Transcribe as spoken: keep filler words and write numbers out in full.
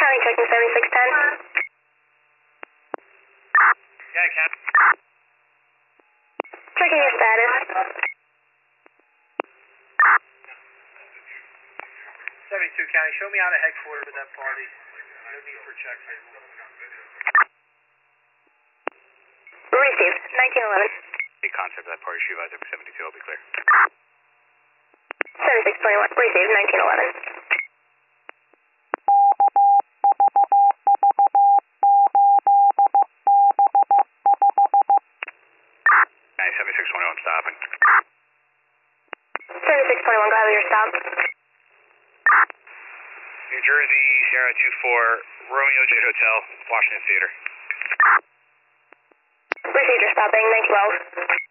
County checking seventy-six ten. Yeah, Ken. Checking your status. seventy-two County, show me out of headquarters of that party. No need for checks. Received, nineteen eleven. The concept of that party, she advised over seventy-two, I'll be clear. seventy-six twenty-one, received, nineteen eleven. Nice, seventy-six twenty-one, stopping. seventy-six twenty-one, go ahead with your stop. New Jersey, Sierra two four, Romeo J Hotel, Washington Theater. Received, you're stopping, nine twelve.